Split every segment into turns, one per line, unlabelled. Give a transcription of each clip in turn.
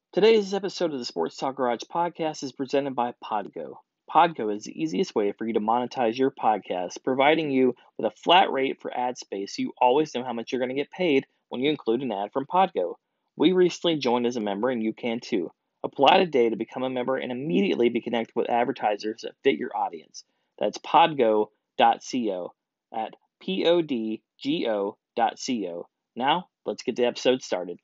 Today's episode of the Sports Talk Garage podcast is presented by Podgo. Podgo is the easiest way for you to monetize your podcast, providing you with a flat rate for ad space so you always know how much you're going to get paid when you include an ad from Podgo. We recently joined as a member and you can too. Apply today to become a member and immediately be connected with advertisers that fit your audience. That's podgo.co at podgo.co. Now, let's get the episode started.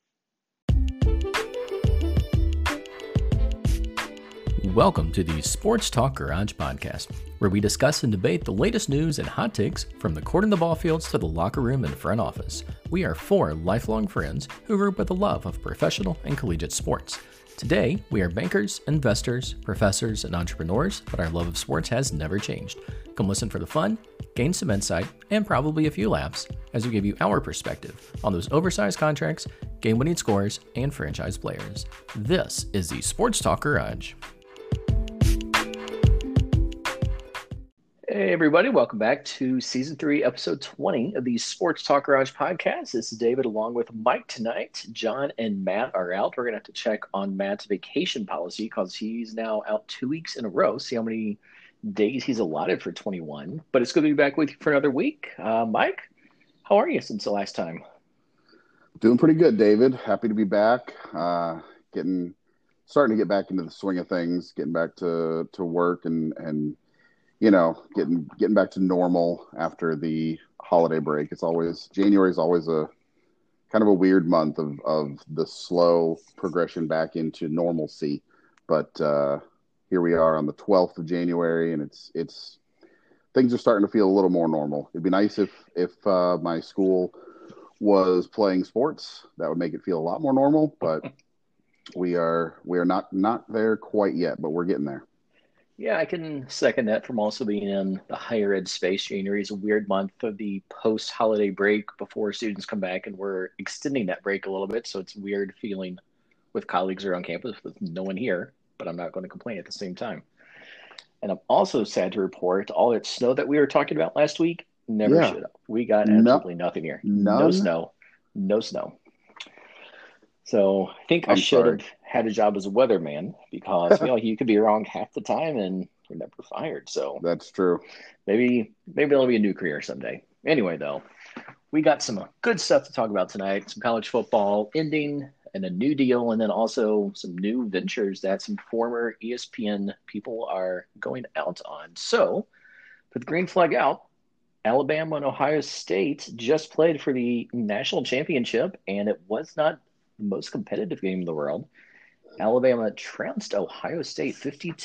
Welcome to the Sports Talk Garage podcast, where we discuss and debate the latest news and hot takes from the court and the ball fields to the locker room and front office. We are four lifelong friends who grew up with a love of professional and collegiate sports. Today, we are bankers, investors, professors, and entrepreneurs, but our love of sports has never changed. Come listen for the fun, gain some insight, and probably a few laughs as we give you our perspective on those oversized contracts, game-winning scores, and franchise players. This is the Sports Talk Garage.
Hey everybody, welcome back to Season 3, Episode 20 of the Sports Talk Garage podcast. This is David along with Mike tonight. John and Matt are out. We're going to have to check on Matt's vacation policy because he's now out 2 weeks in a row. See how many days he's allotted for 21. But it's good to be back with you for another week. Mike, how are you since the last time?
Doing pretty good, David. Happy to be back. Starting to get back into the swing of things, getting back to work and you know, getting back to normal after the holiday break. January is always a kind of a weird month of the slow progression back into normalcy. But here we are on the 12th of January, and it's things are starting to feel a little more normal. It'd be nice if my school was playing sports. That would make it feel a lot more normal, but we are not there quite yet, but we're getting there.
Yeah, I can second that from also being in the higher ed space. January is a weird month of the post-holiday break before students come back, and we're extending that break a little bit, so it's weird feeling with colleagues around campus with no one here, but I'm not going to complain at the same time. And I'm also sad to report all that snow that we were talking about last week never showed up. We got absolutely nothing here. No snow. So I think I should have had a job as a weatherman because you could be wrong half the time and you're never fired. So
that's true.
Maybe there'll be a new career someday. Anyway, though, we got some good stuff to talk about tonight. Some college football ending and a new deal, and then also some new ventures that some former ESPN people are going out on. So, put the green flag out. Alabama and Ohio State just played for the national championship, and it was not the most competitive game in the world. Alabama trounced Ohio State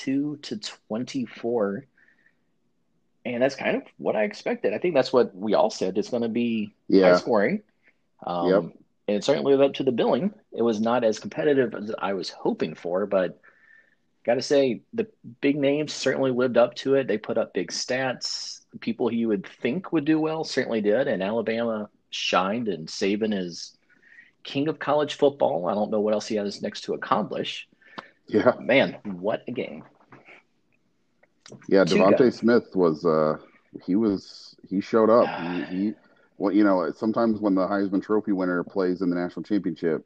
52-24. And that's kind of what I expected. I think that's what we all said. It's going to be high scoring. And it certainly lived up to the billing. It was not as competitive as I was hoping for, but got to say the big names certainly lived up to it. They put up big stats. People who you would think would do well certainly did. And Alabama shined, and Saban is king of college football. I don't know what else he has next to accomplish.
Yeah.
Man, what a game.
Yeah, Devontae Smith he showed up. Sometimes when the Heisman Trophy winner plays in the national championship,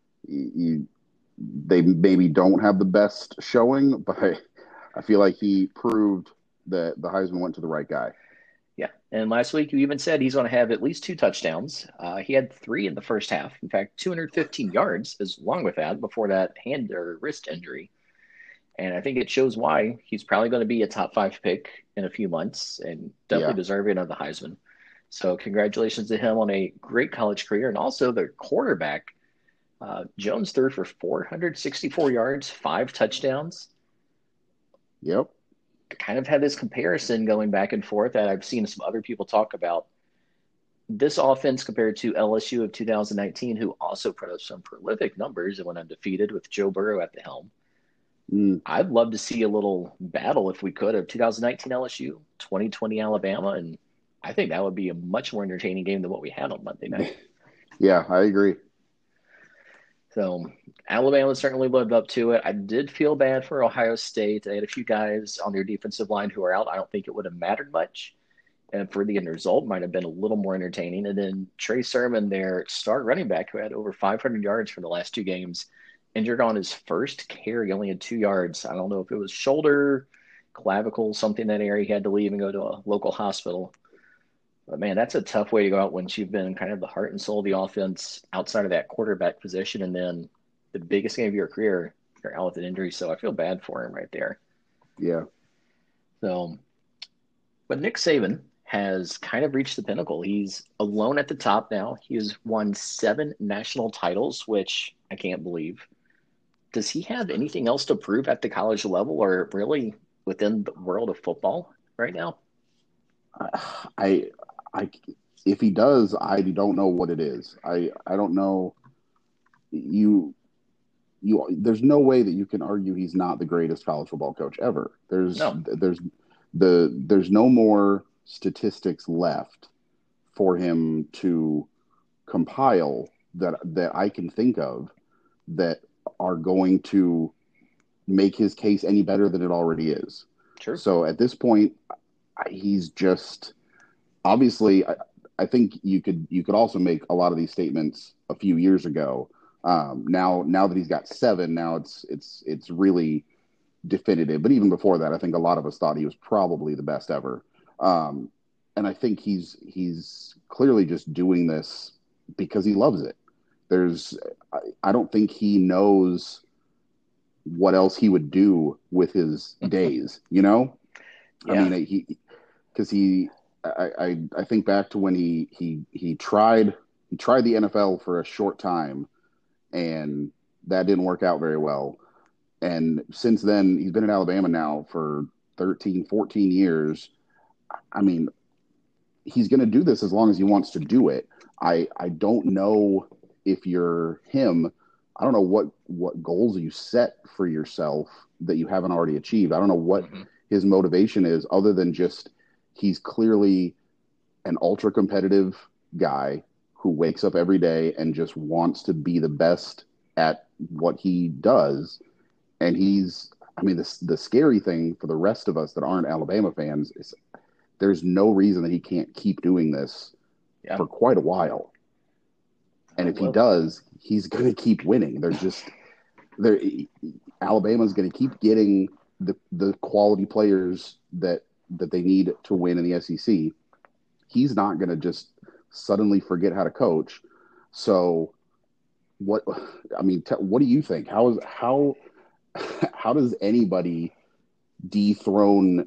they maybe don't have the best showing, but I feel like he proved that the Heisman went to the right guy.
Yeah, and last week you even said he's going to have at least 2 touchdowns. He had 3 in the first half. In fact, 215 yards is along with that before that hand or wrist injury. And I think it shows why he's probably going to be a top 5 pick in a few months and definitely deserving of the Heisman. So congratulations to him on a great college career. And also the quarterback, Jones, threw for 464 yards, 5 touchdowns.
Yep.
I kind of had this comparison going back and forth that I've seen some other people talk about. This offense compared to LSU of 2019, who also put up some prolific numbers and went undefeated with Joe Burrow at the helm. I'd love to see a little battle, if we could, of 2019 LSU, 2020 Alabama, and I think that would be a much more entertaining game than what we had on Monday night.
Yeah, I agree.
So Alabama certainly lived up to it. I did feel bad for Ohio State. They had a few guys on their defensive line who are out. I don't think it would have mattered much. And for the end result, might have been a little more entertaining. And then Trey Sermon, their star running back, who had over 500 yards for the last 2 games, injured on his first carry, only had 2 yards. I don't know if it was shoulder, clavicle, something in that area. He had to leave and go to a local hospital. But man, that's a tough way to go out when you've been kind of the heart and soul of the offense outside of that quarterback position, and then the biggest game of your career, you're out with an injury. So I feel bad for him right there.
Yeah.
So, but Nick Saban has kind of reached the pinnacle. He's alone at the top now. He has won 7 national titles, which I can't believe. Does he have anything else to prove at the college level or really within the world of football right now?
I, if he does, I don't know what it is. I don't know. There's no way that you can argue he's not the greatest college football coach ever. There's
No.
no more statistics left for him to compile that I can think of that are going to make his case any better than it already is.
Sure.
So at this point, he's just obviously. I think you could also make a lot of these statements a few years ago. Now that he's got 7, now it's really definitive. But even before that, I think a lot of us thought he was probably the best ever. And I think he's clearly just doing this because he loves it. I don't think he knows what else he would do with his days,
Yeah.
I mean, I think back to when he tried the NFL for a short time, and that didn't work out very well. And since then, he's been in Alabama now for 13, 14 years. I mean, he's going to do this as long as he wants to do it. I don't know if you're him. I don't know what goals you set for yourself that you haven't already achieved. I don't know what his motivation is other than just he's clearly an ultra competitive guy who wakes up every day and just wants to be the best at what he does. And the scary thing for the rest of us that aren't Alabama fans is there's no reason that he can't keep doing this for quite a while. And if he does, he's going to keep winning. Alabama's going to keep getting the quality players that they need to win in the SEC. He's not going to just suddenly forget how to coach. So what do you think? How does anybody dethrone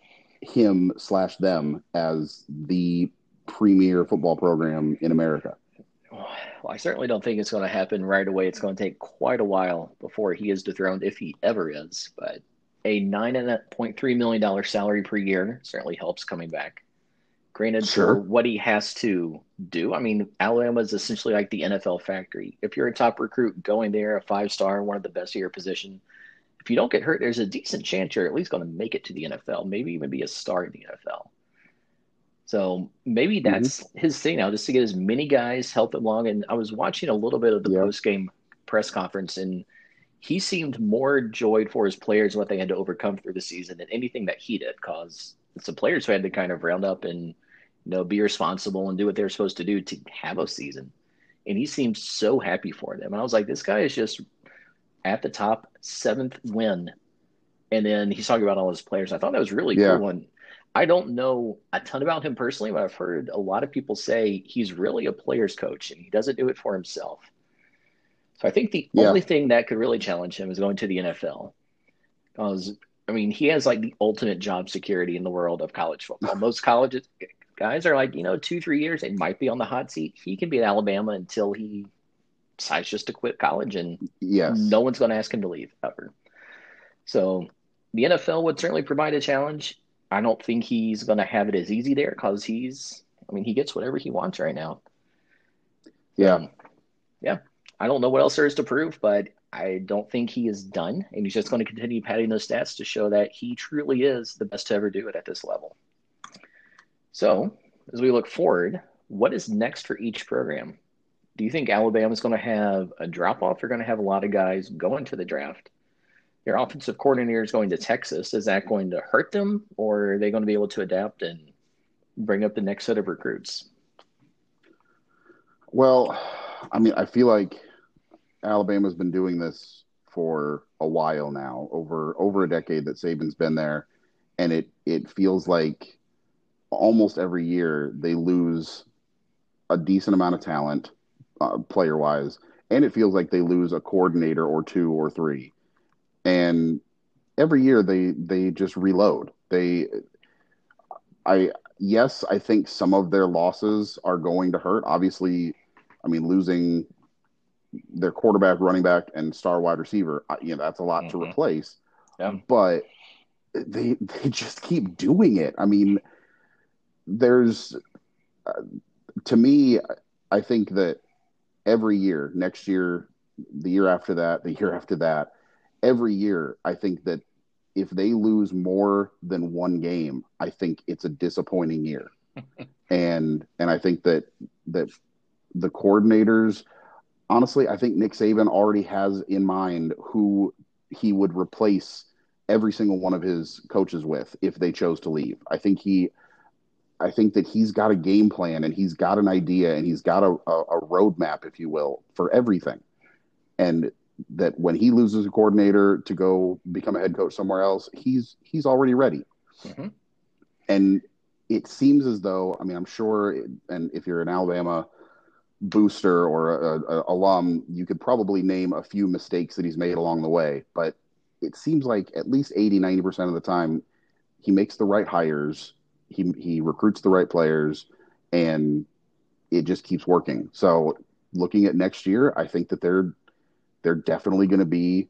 him/them as the premier football program in America?
Well, I certainly don't think it's going to happen right away. It's going to take quite a while before he is dethroned, if he ever is. But a $9.3 million salary per year certainly helps coming back. Granted,
Sure.
for what he has to do, I mean, Alabama is essentially like the NFL factory. If you're a top recruit going there, a 5-star, one of the best of your position, if you don't get hurt, there's a decent chance you're at least going to make it to the NFL, maybe even be a star in the NFL. So maybe that's his thing now, just to get as many guys, help him along. And I was watching a little bit of the post-game press conference, and he seemed more joyed for his players and what they had to overcome through the season than anything that he did, because it's the players who had to kind of round up and be responsible and do what they're supposed to do to have a season. And he seemed so happy for them. And I was like, this guy is just at the top, 7th win. And then he's talking about all his players. I thought that was really cool. And I don't know a ton about him personally, but I've heard a lot of people say he's really a player's coach and he doesn't do it for himself. So I think the only thing that could really challenge him is going to the NFL. Because, I mean, he has like the ultimate job security in the world of college football. Most college guys are like, 2-3 years, they might be on the hot seat. He can be at Alabama until he decides just to quit college, and no one's going to ask him to leave ever. So the NFL would certainly provide a challenge. I don't think he's going to have it as easy there because he gets whatever he wants right now.
Yeah.
I don't know what else there is to prove, but I don't think he is done. And he's just going to continue padding those stats to show that he truly is the best to ever do it at this level. So as we look forward, what is next for each program? Do you think Alabama's going to have a drop-off? They're going to have a lot of guys going to the draft. Their offensive coordinator is going to Texas. Is that going to hurt them, or are they going to be able to adapt and bring up the next set of recruits?
Well, I mean, I feel like Alabama's been doing this for a while now, over a decade that Saban's been there, and it feels like almost every year they lose a decent amount of talent, player wise, and it feels like they lose a coordinator or two or three, and every year they just reload. I think some of their losses are going to hurt. Obviously, I mean, losing their quarterback, running back, and star wide receiver, that's a lot to replace.
Yeah.
But they just keep doing it. I mean, there's to me, I think that every year, next year, the year after that, the year after that, every year, I think that if they lose more than one game, I think it's a disappointing year. and I think that the coordinators, honestly, I think Nick Saban already has in mind who he would replace every single one of his coaches with if they chose to leave. I think that he's got a game plan, and he's got an idea, and he's got a roadmap, if you will, for everything. And that when he loses a coordinator to go become a head coach somewhere else, he's already ready. Mm-hmm. And it seems as though, I mean, I'm sure, and if you're an Alabama booster or a alum, you could probably name a few mistakes that he's made along the way. But it seems like at least 80-90% of the time, he makes the right hires, he recruits the right players, and it just keeps working. So looking at next year, I think that they're definitely going to be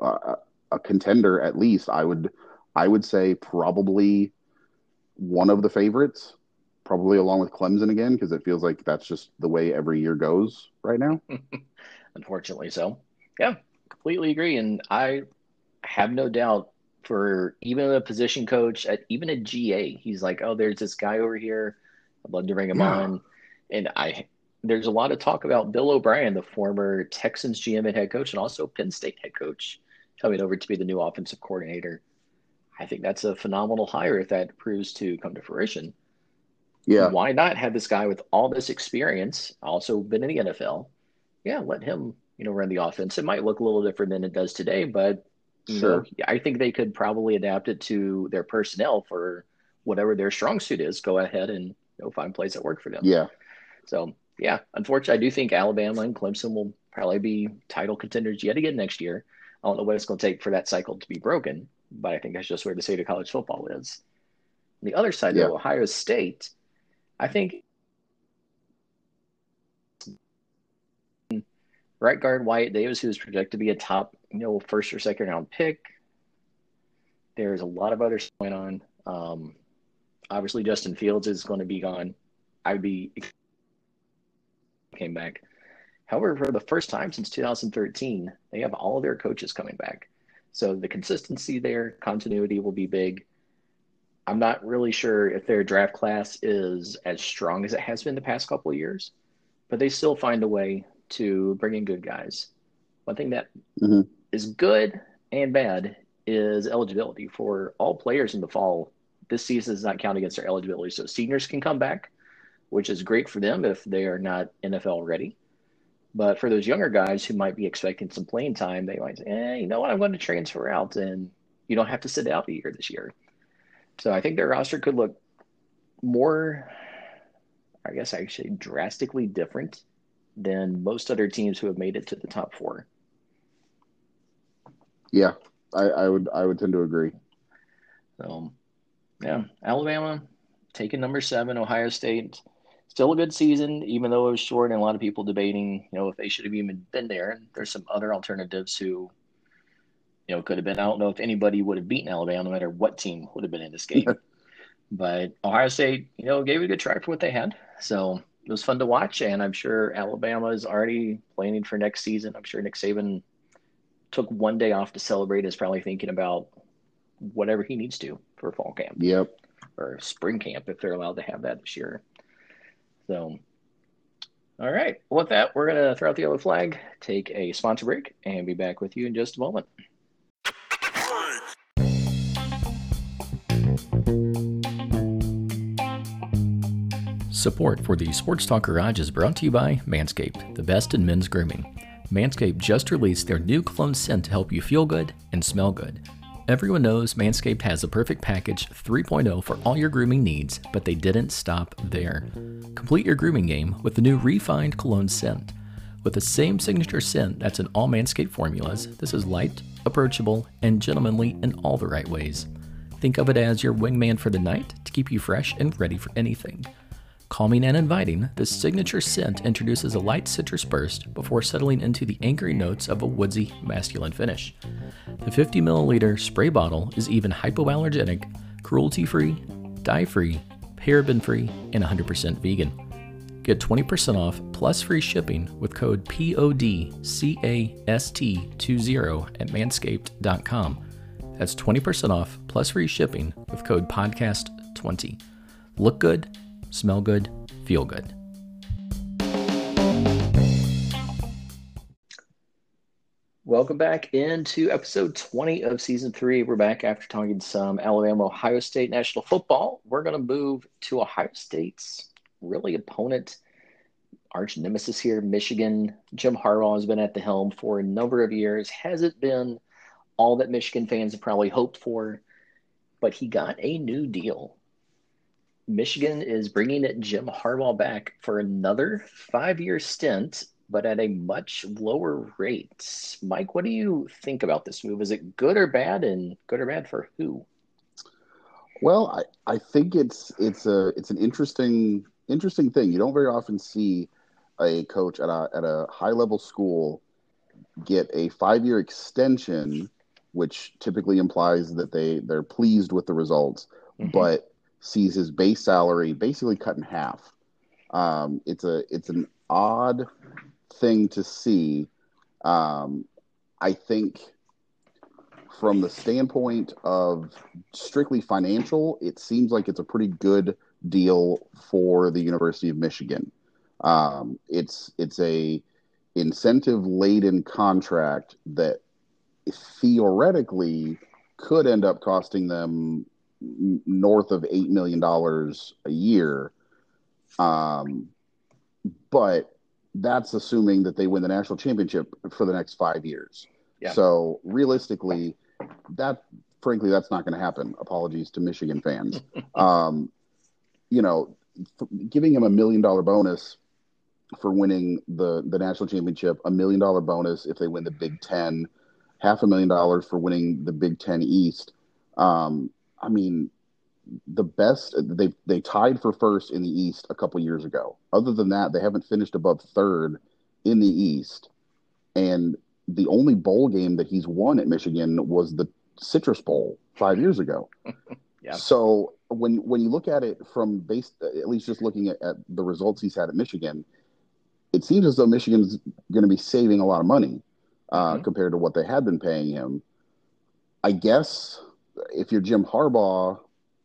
a contender. At least I would say probably one of the favorites, probably along with Clemson again, because it feels like that's just the way every year goes right now.
Unfortunately so. Yeah, completely agree. And I have no doubt for even a position coach, even a GA, he's like, oh, there's this guy over here. I'd love to bring him on. And there's a lot of talk about Bill O'Brien, the former Texans GM and head coach, and also Penn State head coach, coming over to be the new offensive coordinator. I think that's a phenomenal hire if that proves to come to fruition.
Yeah.
Why not have this guy with all this experience, also been in the NFL? Yeah, let him, run the offense. It might look a little different than it does today, but I think they could probably adapt it to their personnel for whatever their strong suit is. Go ahead and find plays that work for them.
Yeah.
So, yeah, unfortunately, I do think Alabama and Clemson will probably be title contenders yet again next year. I don't know what it's going to take for that cycle to be broken, but I think that's just where the state of college football is. On the other side, though, Ohio State, I think right guard Wyatt Davis, who is projected to be a top, first or second round pick. There's a lot of other stuff going on. Obviously, Justin Fields is going to be gone. Came back. However, for the first time since 2013, they have all of their coaches coming back. So the consistency there, continuity will be big. I'm not really sure if their draft class is as strong as it has been the past couple of years, but they still find a way to bring in good guys. One thing that is good and bad is eligibility for all players in the fall. This season does not count against their eligibility. So seniors can come back, which is great for them if they are not NFL ready. But for those younger guys who might be expecting some playing time, they might say, you know what, I'm going to transfer out, and you don't have to sit out a year this year. So I think their roster could look more, I guess I should say, drastically different than most other teams who have made it to the top four.
Yeah, I would tend to agree.
So, yeah, Alabama taking number 7, Ohio State. Still a good season, even though it was short, and a lot of people debating, if they should have even been there. And there's some other alternatives who, could have been. I don't know if anybody would have beaten Alabama, no matter what team would have been in this game. But Ohio State, gave it a good try for what they had. So it was fun to watch, and I'm sure Alabama is already planning for next season. I'm sure Nick Saban took one day off to celebrate, is probably thinking about whatever he needs to for fall camp.
Yep.
Or spring camp, if they're allowed to have that this year. So, all right. Well, with that, we're going to throw out the yellow flag, take a sponsor break, and be back with you in just a moment.
Support for the Sports Talk Garage is brought to you by Manscaped, the best in men's grooming. Manscaped just released their new cologne scent to help you feel good and smell good. Everyone knows Manscaped has the perfect package 3.0 for all your grooming needs, but they didn't stop there. Complete your grooming game with the new refined cologne scent. With the same signature scent that's in all Manscaped formulas, this is light, approachable, and gentlemanly in all the right ways. Think of it as your wingman for the night to keep you fresh and ready for anything. Calming and inviting, this signature scent introduces a light citrus burst before settling into the anchoring notes of a woodsy, masculine finish. The 50 milliliter spray bottle is even hypoallergenic, cruelty-free, dye-free, paraben-free, and 100% vegan. Get 20% off plus free shipping with code PODCAST20 at manscaped.com. That's 20% off plus free shipping with code podcast20. Look good, smell good, feel good.
Welcome back into episode 20 of season 3. We're back after talking some Alabama, Ohio State national football. We're going to move to Ohio State's really opponent, arch nemesis here, Michigan. Jim Harbaugh has been at the helm for a number of years. Hasn't been all that Michigan fans have probably hoped for, but he got a new deal. Michigan is bringing Jim Harbaugh back for another 5-year stint, but at a much lower rate. Mike, what do you think about this move? Is it good or bad, and good or bad for who?
Well, I think it's an interesting thing. You don't very often see a coach at a high level school get a 5-year extension, which typically implies that they're pleased with the results, but sees his base salary basically cut in half. It's an odd thing to see. I think from the standpoint of strictly financial, it seems like it's a pretty good deal for the University of Michigan. It's a incentive laden contract that theoretically could end up costing them north of $8 million a year. But that's assuming that they win the national championship for the next 5 years. Yeah. So realistically, frankly, that's not going to happen. Apologies to Michigan fans. Giving him $1 million bonus for winning the national championship, $1 million bonus if they win the Big Ten, $500,000 for winning the Big Ten East. I mean, the best they tied for first in the East a couple years ago. Other than that, they haven't finished above third in the East. And the only bowl game that he's won at Michigan was the Citrus Bowl 5 years ago. Yeah. So when you look at it from at least just looking at the results he's had at Michigan, it seems as though Michigan's going to be saving a lot of money compared to what they had been paying him. I guess if you're Jim Harbaugh,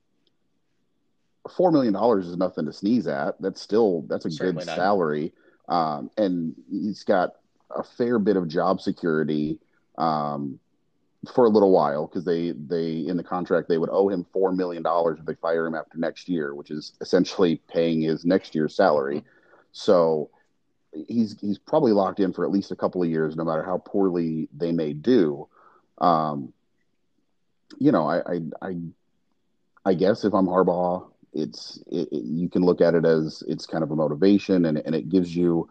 $4 million is nothing to sneeze at. That's a Certainly good salary. And he's got a fair bit of job security for a little while, because they in the contract they would owe him $4 million if they fire him after next year, which is essentially paying his next year's salary. So he's probably locked in for at least a couple of years, no matter how poorly they may do. I guess if I'm Harbaugh, you can look at it as it's kind of a motivation, and it gives you,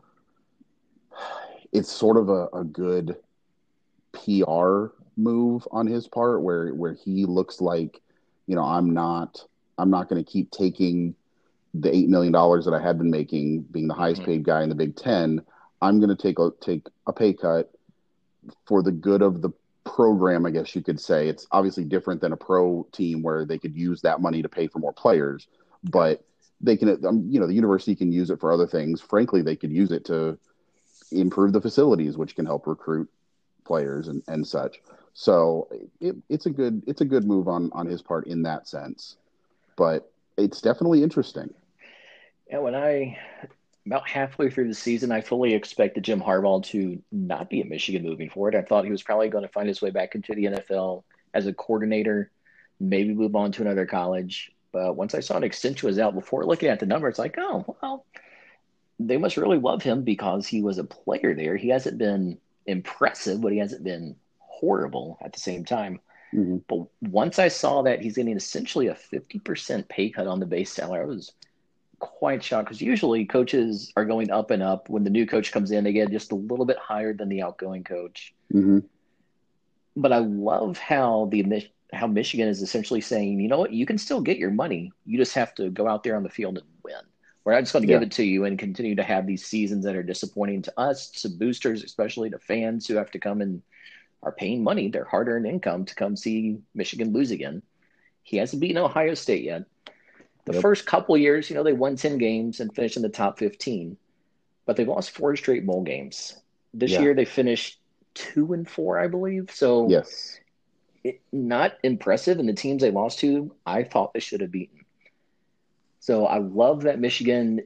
it's sort of a good PR move on his part, where he looks like, I'm not going to keep taking the $8 million that I had been making, being the highest paid guy in the Big Ten. I'm going to take a pay cut for the good of the program, I guess you could say. It's obviously different than a pro team where they could use that money to pay for more players, but they can, the university can use it for other things. Frankly, they could use it to improve the facilities, which can help recruit players and such. So it's a good move on his part in that sense, but it's definitely interesting.
Yeah, about halfway through the season, I fully expected Jim Harbaugh to not be at Michigan moving forward. I thought he was probably going to find his way back into the NFL as a coordinator, maybe move on to another college. But once I saw an extension was out, before looking at the number, it's like, oh, well, they must really love him because he was a player there. He hasn't been impressive, but he hasn't been horrible at the same time.
Hmm.
But once I saw that he's getting essentially a 50% pay cut on the base salary, I was quite shocked because usually coaches are going up and up. When the new coach comes in, they get just a little bit higher than the outgoing coach.
Hmm.
But I love how Michigan is essentially saying, you know what, you can still get your money. You just have to go out there on the field and win. We're not just going to give
Yeah.
it to you and continue to have these seasons that are disappointing to us, to boosters, especially to fans who have to come and are paying money, their hard-earned income to come see Michigan lose again. He hasn't beaten Ohio State yet. The
Yep.
first couple years, they won 10 games and finished in the top 15, but they've lost four straight bowl games. This
Yeah.
year they finished 2-4, I believe. So
Yes.
not impressive. And the teams they lost to, I thought they should have beaten. So I love that Michigan.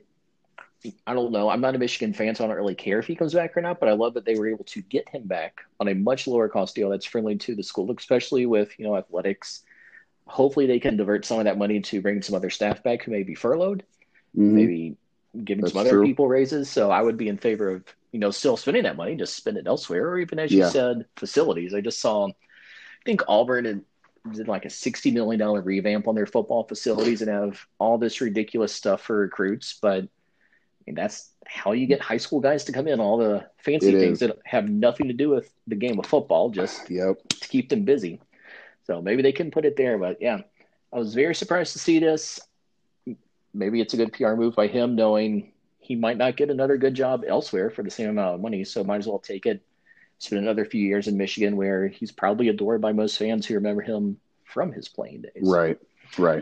I don't know. I'm not a Michigan fan, so I don't really care if he comes back or not. But I love that they were able to get him back on a much lower cost deal that's friendly to the school, especially with athletics. Hopefully, they can divert some of that money to bring some other staff back who may be furloughed,
Hmm.
maybe giving some
That's
other
true.
people raises. So I would be in favor of still spending that money, just spend it elsewhere, or even as you
Yeah.
said, facilities. I just saw, I think Auburn did like a $60 million revamp on their football facilities and have all this ridiculous stuff for recruits, but that's how you get high school guys to come in, all the fancy
It
things
is.
that have nothing to do with the game of football, just
Yep.
to keep them busy. So maybe they can put it there. But yeah, I was very surprised to see this. Maybe it's a good PR move by him, knowing he might not get another good job elsewhere for the same amount of money. So might as well take it, spend another few years in Michigan, where he's probably adored by most fans who remember him from his playing days.
Right. Right.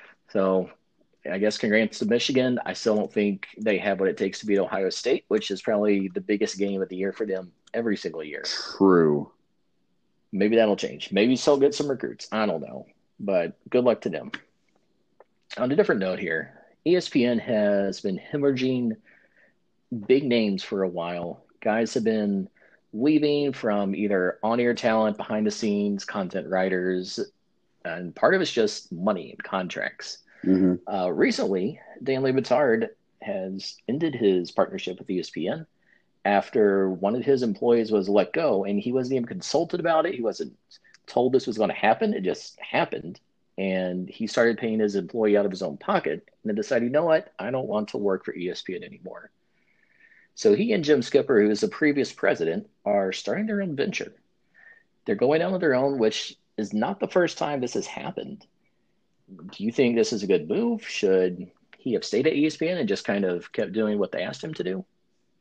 So I guess congrats to Michigan. I still don't think they have what it takes to beat Ohio State, which is probably the biggest game of the year for them every single year.
True.
Maybe that'll change. Maybe still get some recruits. I don't know. But good luck to them. On a different note here, ESPN has been hemorrhaging big names for a while. Guys have been leaving from either on air talent, behind the scenes, content writers, and part of it's just money and contracts.
Hmm.
Recently, Dan Le Batard has ended his partnership with ESPN after one of his employees was let go, and he wasn't even consulted about it. He wasn't told this was going to happen. It just happened. And he started paying his employee out of his own pocket and then decided, you know what? I don't want to work for ESPN anymore. So he and Jim Skipper, who is the previous president, are starting their own venture. They're going out on their own, which is not the first time this has happened. Do you think this is a good move? Should he have stayed at ESPN and just kind of kept doing what they asked him to do?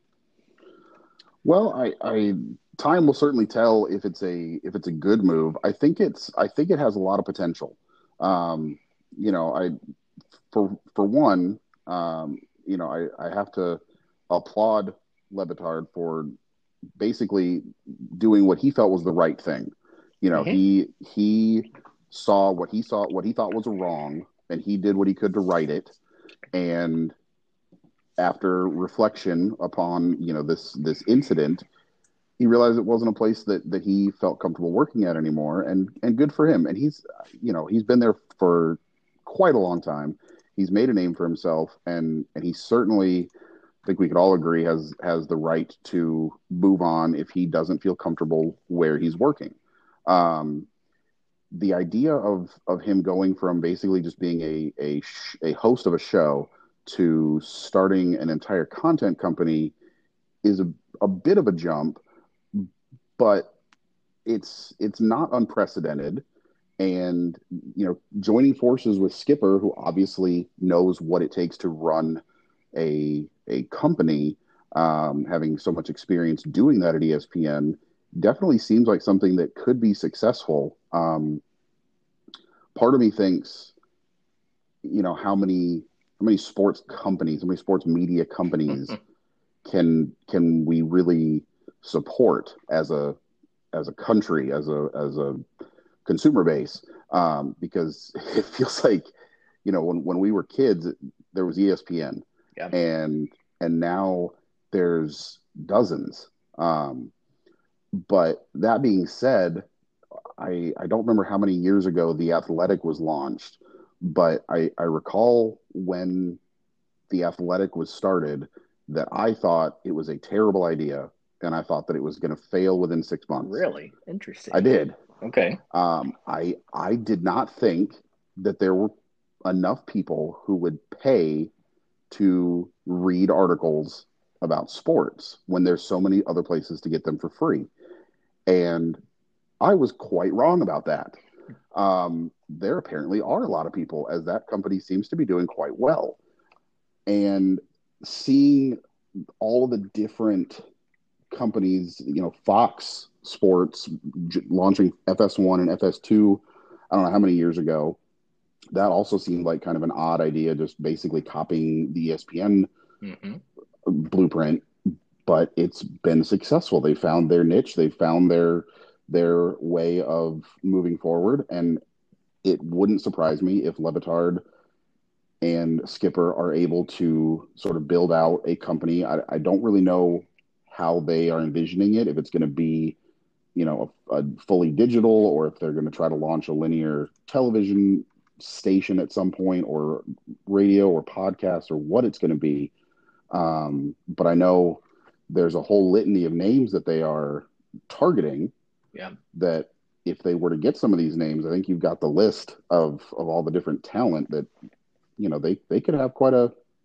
Well, I time will certainly tell if it's a good move. I think it has a lot of potential. Um, I for one, I have to applaud Le Batard for basically doing what he felt was the right thing.
Mm-hmm.
He saw what he thought was a wrong, and he did what he could to right it. And after reflection upon this incident, he realized it wasn't a place that he felt comfortable working at anymore. And good for him. And he's been there for quite a long time. He's made a name for himself, and he certainly, I think we could all agree, has the right to move on if he doesn't feel comfortable where he's working. Um, the idea of him going from basically just being a host of a show to starting an entire content company is a bit of a jump, but it's not unprecedented. And joining forces with Skipper, who obviously knows what it takes to run a company, having so much experience doing that at ESPN, definitely seems like something that could be successful. Part of me thinks, how many sports companies, how many sports media companies can we really support as a country, as a consumer base? Because it feels like, when we were kids, there was ESPN,
Yeah.
and now there's dozens. But that being said, I don't remember how many years ago The Athletic was launched, but I recall when The Athletic was started, that I thought it was a terrible idea, and I thought that it was going to fail within 6 months.
Really
I
interesting.
did.
Okay.
I did not think that there were enough people who would pay to read articles about sports when there's so many other places to get them for free. And I was quite wrong about that. There apparently are a lot of people, as that company seems to be doing quite well. And seeing all of the different companies, Fox Sports launching FS1 and FS2, I don't know how many years ago. That also seemed like kind of an odd idea, just basically copying the ESPN blueprint, but it's been successful. They found their niche, they found their way of moving forward, and it wouldn't surprise me if Le Batard and Skipper are able to sort of build out a company. I don't really know how they are envisioning it, if it's going to be, a fully digital, or if they're going to try to launch a linear television station at some point, or radio or podcast, or what it's going to be. But I know there's a whole litany of names that they are targeting.
Yeah.
That if they were to get some of these names, I think you've got the list of all the different talent that, they could have quite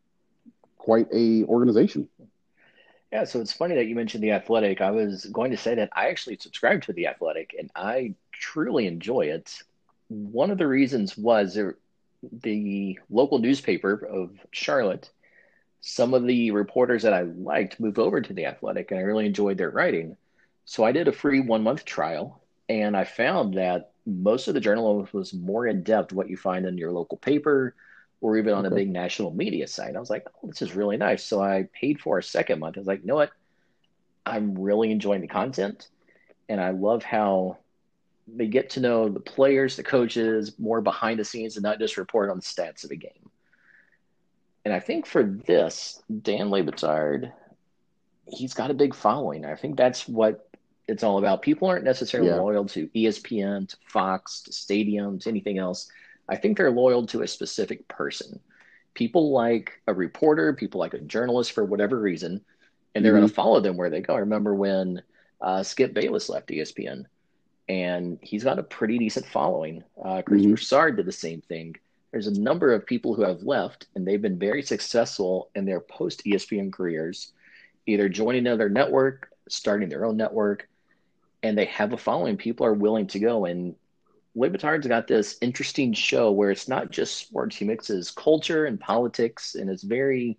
a organization.
Yeah, so it's funny that you mentioned The Athletic. I was going to say that I actually subscribe to The Athletic and I truly enjoy it. One of the reasons was the local newspaper of Charlotte, some of the reporters that I liked moved over to The Athletic and I really enjoyed their writing. So I did a free 1 month trial and I found that most of the journalism was more in depth what you find in your local paper or even on a
Okay.
big national media site. I was like, oh, this is really nice. So I paid for a second month. I was like, you know what? I'm really enjoying the content. And I love how they get to know the players, the coaches, more behind the scenes and not just report on the stats of a game. And I think for this, Dan Le Batard, he's got a big following. I think that's what it's all about. People aren't necessarily
Yeah.
loyal to ESPN, to Fox, to Stadium, to anything else. I think they're loyal to a specific person. People like a reporter, people like a journalist for whatever reason, and they're going to
Mm-hmm.
follow them where they go. I remember when Skip Bayless left ESPN, and he's got a pretty decent following. Chris
Mm-hmm.
Broussard did the same thing. There's a number of people who have left, and they've been very successful in their post ESPN careers, either joining another network, starting their own network, and they have a following. People are willing to go. And Le Batard's got this interesting show where it's not just sports. He mixes culture and politics, and it's very,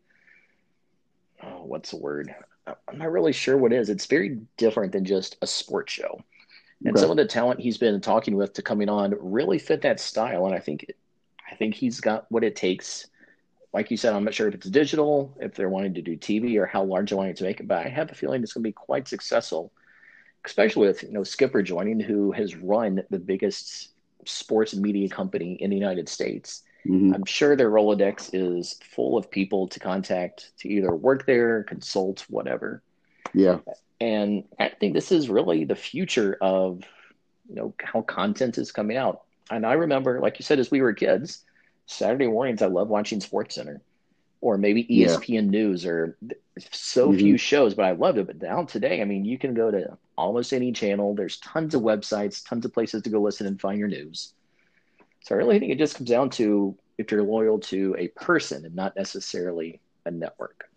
oh, what's the word? I'm not really sure what it is. It's very different than just a sports show. And some
Okay.
of the talent he's been talking with to coming on really fit that style. And I think he's got what it takes. Like you said, I'm not sure if it's digital, if they're wanting to do TV, or how large they're wanting to make it, but I have a feeling it's going to be quite successful, especially with Skipper joining, who has run the biggest sports media company in the United States.
Mm-hmm.
I'm sure their Rolodex is full of people to contact to either work there, consult, whatever.
Yeah.
And I think this is really the future of how content is coming out. And I remember, like you said, as we were kids, Saturday mornings I love watching SportsCenter or maybe
Yeah.
ESPN News, or so
Mm-hmm.
few shows, but I loved it. But now today, I mean, you can go to almost any channel. There's tons of websites, tons of places to go listen and find your news. So I really think it just comes down to if you're loyal to a person and not necessarily a network.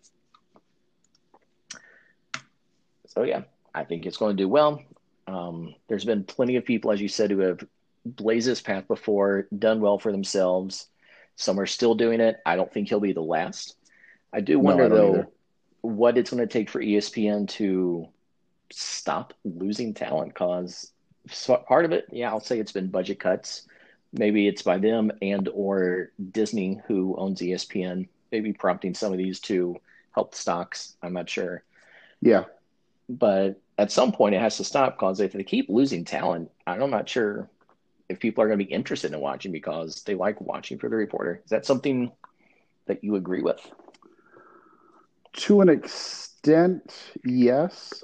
So yeah, I think it's going to do well. There's been plenty of people, as you said, who have blazed this path before, done well for themselves. Some are still doing it. I don't think he'll be the last. I do
No, I
wonder,
don't either.
though, what it's going to take for ESPN to stop losing talent. Cause part of it, yeah, I'll say it's been budget cuts. Maybe it's by them and or Disney, who owns ESPN, maybe prompting some of these to help the stocks. I'm not sure.
Yeah.
But at some point, it has to stop because if they keep losing talent, I'm not sure if people are going to be interested in watching because they like watching for the reporter. Is that something that you agree with?
To an extent, yes.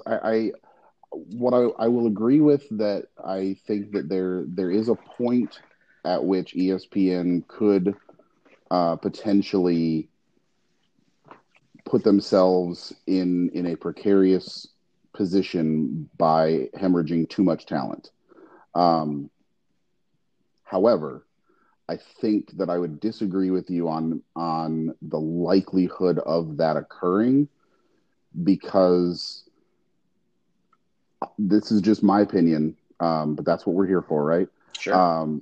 I will agree with that. I think that there is a point at which ESPN could potentially put themselves in a precarious position by hemorrhaging too much talent. However, I think that I would disagree with you on the likelihood of that occurring, because this is just my opinion, but that's what we're here for, right?
Sure.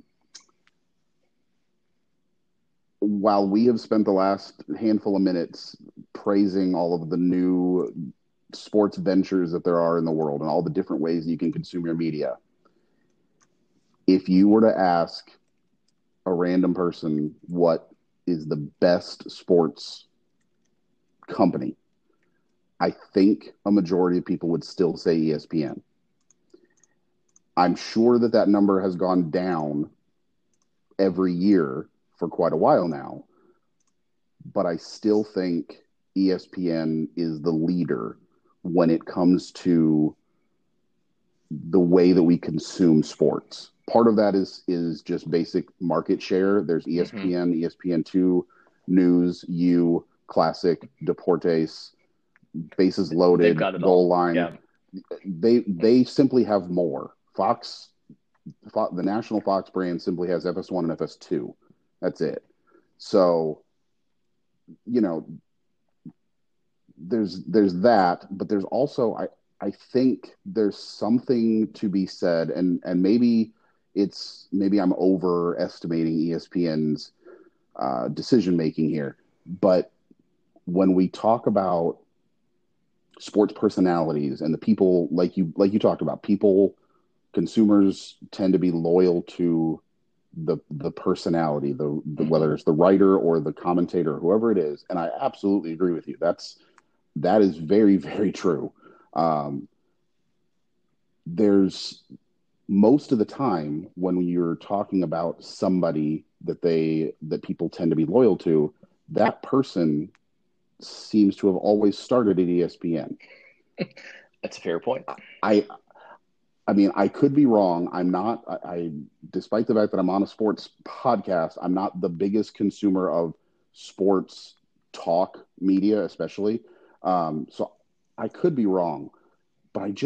While we have spent the last handful of minutes praising all of the new sports ventures that there are in the world and all the different ways you can consume your media, if you were to ask a random person what is the best sports company, I think a majority of people would still say ESPN. I'm sure that that number has gone down every year for quite a while now, but I still think ESPN is the leader when it comes to the way that we consume sports. Part of that is just basic market share. There's ESPN, ESPN2, News, U, Classic, Deportes, Bases Loaded, Goal Line.
Yeah.
They simply have more. Fox, the national Fox brand simply has FS1 and FS2. That's it. So, you know, there's that, but there's also I think there's something to be said, and maybe I'm overestimating ESPN's decision making here, but when we talk about sports personalities and the people like you talked about, consumers tend to be loyal to the personality, the whether it's the writer or the commentator, whoever it is, and I absolutely agree with you. That is very, very true. There's most of the time when you're talking about somebody that people tend to be loyal to, that person seems to have always started at ESPN.
That's a fair point.
I mean, I could be wrong. I'm not, despite the fact that I'm on a sports podcast, I'm not the biggest consumer of sports talk media, especially. So I could be wrong, but I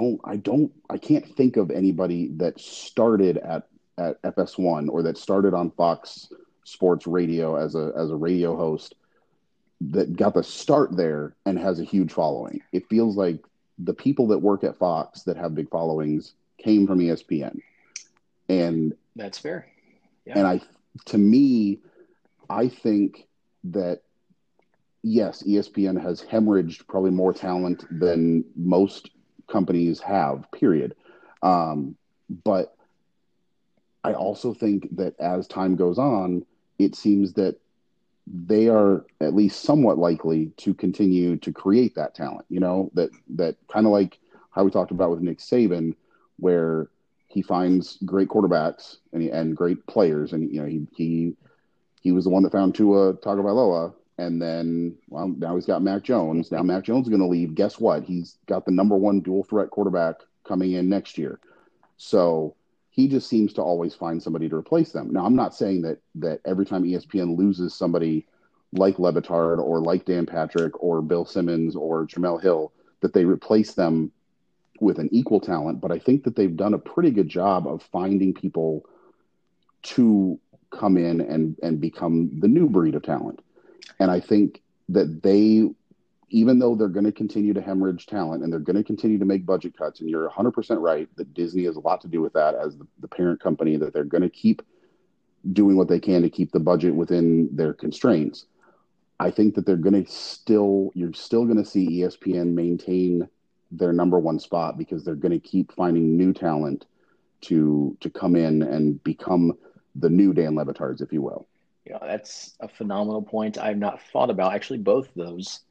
can't think of anybody that started at FS1 or that started on Fox Sports Radio as a radio host that got the start there and has a huge following. It feels like the people that work at Fox that have big followings came from ESPN. And
that's fair.
Yeah. And to me, I think that yes, ESPN has hemorrhaged probably more talent than most companies have, period. But I also think that as time goes on, it seems that they are at least somewhat likely to continue to create that talent, that kind of like how we talked about with Nick Saban, where he finds great quarterbacks and great players. And, he was the one that found Tua Tagovailoa. And then, well, now he's got Mac Jones. Now Mac Jones is going to leave. Guess what? He's got the number one dual threat quarterback coming in next year. So he just seems to always find somebody to replace them. Now, I'm not saying that every time ESPN loses somebody like Le Batard or like Dan Patrick or Bill Simmons or Jamel Hill, that they replace them with an equal talent. But I think that they've done a pretty good job of finding people to come in and become the new breed of talent. And I think that even though they're going to continue to hemorrhage talent and they're going to continue to make budget cuts, and you're 100% right that Disney has a lot to do with that as the parent company, that they're going to keep doing what they can to keep the budget within their constraints. I think that you're still going to see ESPN maintain their number one spot because they're going to keep finding new talent to come in and become the new Dan Le Batards, if you will.
Yeah, that's a phenomenal point. I've not thought about actually both of those.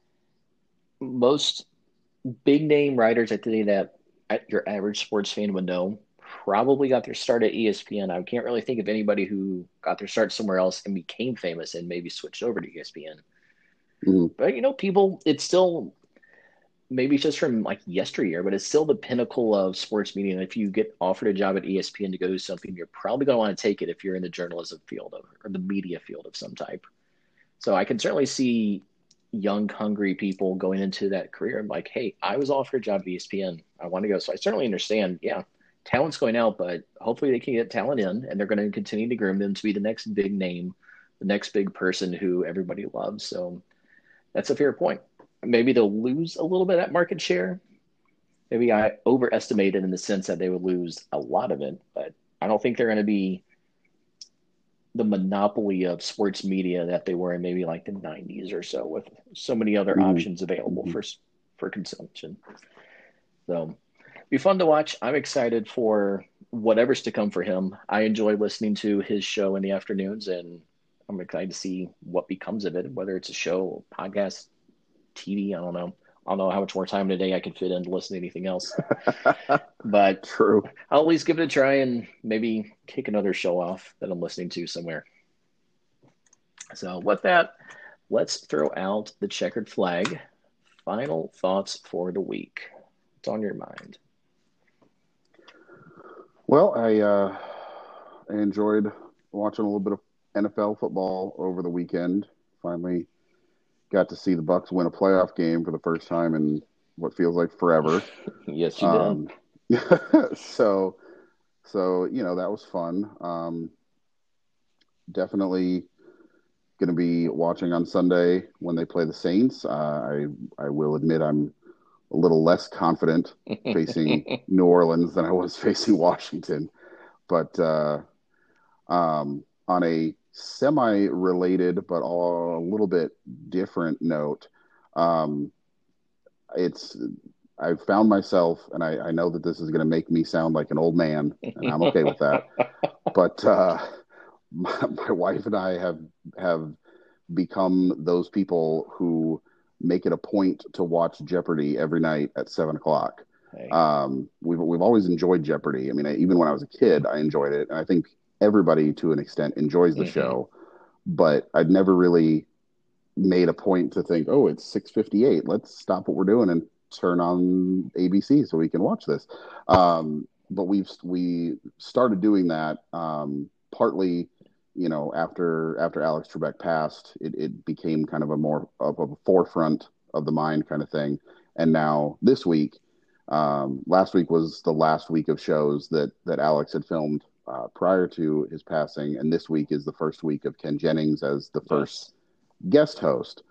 Most big name writers, I think that your average sports fan would know, probably got their start at ESPN. I can't really think of anybody who got their start somewhere else and became famous and maybe switched over to ESPN. Mm-hmm. But, people, it's still, maybe it's just from like yesteryear, but it's still the pinnacle of sports media. And if you get offered a job at ESPN to go do something, you're probably going to want to take it if you're in the journalism field or the media field of some type. So I can certainly see young, hungry people going into that career. I'm like, hey, I was offered a job at ESPN. I want to go. So I certainly understand. Yeah, talent's going out, but hopefully they can get talent in, and they're going to continue to groom them to be the next big name, the next big person who everybody loves. So that's a fair point. Maybe they'll lose a little bit of that market share. Maybe I overestimated in the sense that they would lose a lot of it, but I don't think they're going to be the monopoly of sports media that they were in maybe like the 90s or so, with so many other
Mhm.
options available
Mhm.
for consumption. So be fun to watch. I'm excited for whatever's to come for him. I enjoy listening to his show in the afternoons, and I'm excited to see what becomes of it, whether it's a show, podcast, TV. I don't know. I don't know how much more time in a day I can fit in to listen to anything else, but
True.
I'll at least give it a try and maybe kick another show off that I'm listening to somewhere. So with that, let's throw out the checkered flag. Final thoughts for the week. What's on your mind?
Well, I enjoyed watching a little bit of NFL football over the weekend. Finally got to see the Bucks win a playoff game for the first time in what feels like forever.
Yes, you did.
Um, so that was fun. Definitely going to be watching on Sunday when they play the Saints. I will admit I'm a little less confident facing New Orleans than I was facing Washington, but on a semi-related but a little bit different note, um, it's I found myself, and I know that this is going to make me sound like an old man, and I'm okay with that. But my wife and I have become those people who make it a point to watch Jeopardy every night at 7 o'clock.
Hey.
We've always enjoyed Jeopardy. I mean, even when I was a kid, I enjoyed it, and I think everybody to an extent enjoys the show. But I'd never really made a point to think, oh, it's 6:58. Let's stop what we're doing and turn on ABC so we can watch this. But we started doing that partly, after Alex Trebek passed, it became kind of a more of a forefront of the mind kind of thing. And now this week, last week was the last week of shows that Alex had filmed prior to his passing, and this week is the first week of Ken Jennings as the first guest host.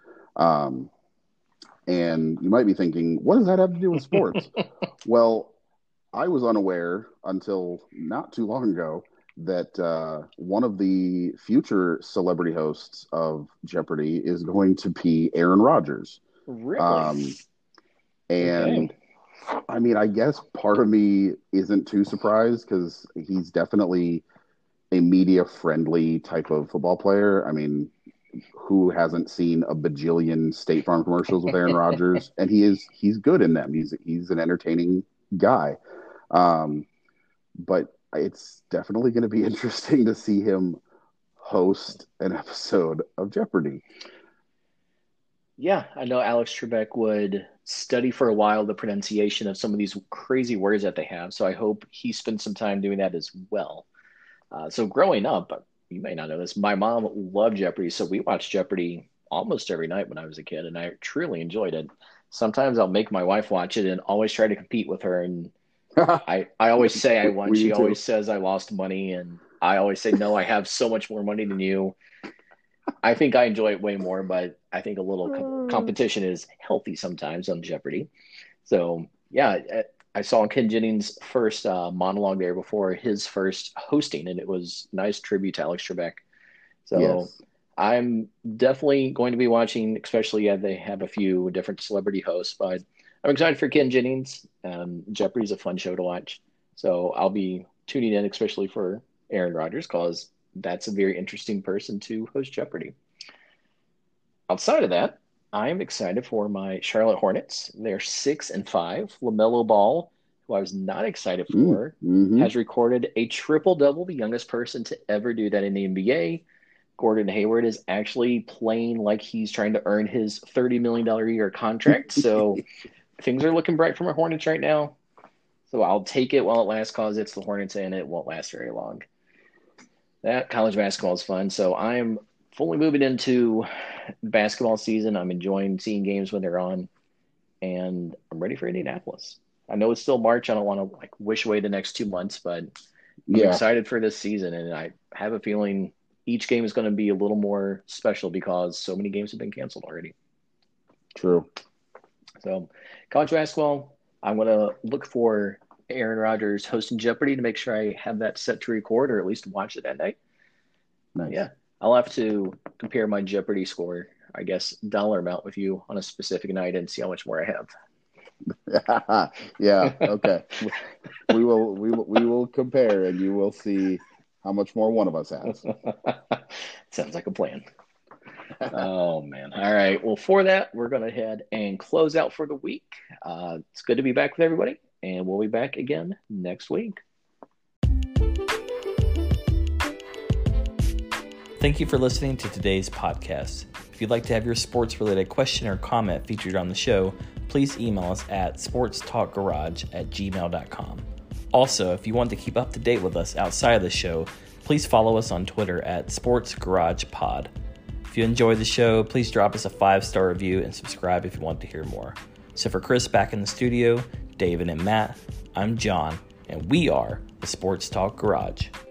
And you might be thinking, what does that have to do with sports? Well, I was unaware until not too long ago that one of the future celebrity hosts of Jeopardy is going to be Aaron Rodgers.
Really?
And okay. I mean, I guess part of me isn't too surprised because he's definitely a media-friendly type of football player. I mean, who hasn't seen a bajillion State Farm commercials with Aaron Rodgers? And he's good in them. He's an entertaining guy. But it's definitely going to be interesting to see him host an episode of Jeopardy.
Yeah, I know Alex Trebek would study for a while the pronunciation of some of these crazy words that they have. So I hope he spends some time doing that as well. So growing up, you may not know this, my mom loved Jeopardy. So we watched Jeopardy almost every night when I was a kid, and I truly enjoyed it. Sometimes I'll make my wife watch it and always try to compete with her. And I always say I won. She always says I lost money. And I always say, no, I have so much more money than you. I think I enjoy it way more, but I think a little competition is healthy sometimes on Jeopardy. So, yeah, I saw Ken Jennings' first monologue there before his first hosting, and it was a nice tribute to Alex Trebek. So yes. I'm definitely going to be watching, especially as they have a few different celebrity hosts, but I'm excited for Ken Jennings. Jeopardy's a fun show to watch. So I'll be tuning in, especially for Aaron Rodgers, because that's a very interesting person to host Jeopardy. Outside of that, I'm excited for my Charlotte Hornets. They're 6-5. LaMelo Ball, who I was not excited for, has recorded a triple-double, the youngest person to ever do that in the NBA. Gordon Hayward is actually playing like he's trying to earn his $30 million a year contract. So things are looking bright for my Hornets right now. So I'll take it while it lasts because it's the Hornets and it won't last very long. That college basketball is fun. So I'm fully moving into basketball season. I'm enjoying seeing games when they're on, and I'm ready for Indianapolis. I know it's still March. I don't want to wish away the next 2 months, but I'm excited for this season, and I have a feeling each game is going to be a little more special because so many games have been canceled already.
True.
So, college basketball, I'm going to look for Aaron Rodgers hosting Jeopardy to make sure I have that set to record or at least watch it that night.
Nice.
Yeah. I'll have to compare my Jeopardy score, I guess, dollar amount with you on a specific night and see how much more I have.
Yeah. Okay. we will compare, and you will see how much more one of us has.
Sounds like a plan. Oh, man. All right. Well, for that, we're going to head and close out for the week. It's good to be back with everybody, and we'll be back again next week.
Thank you for listening to today's podcast. If you'd like to have your sports-related question or comment featured on the show, please email us at sportstalkgarage@gmail.com. Also, if you want to keep up to date with us outside of the show, please follow us on Twitter at SportsGaragePod. If you enjoy the show, please drop us a 5-star review and subscribe if you want to hear more. So for Chris back in the studio, David and Matt, I'm John, and we are the Sports Talk Garage.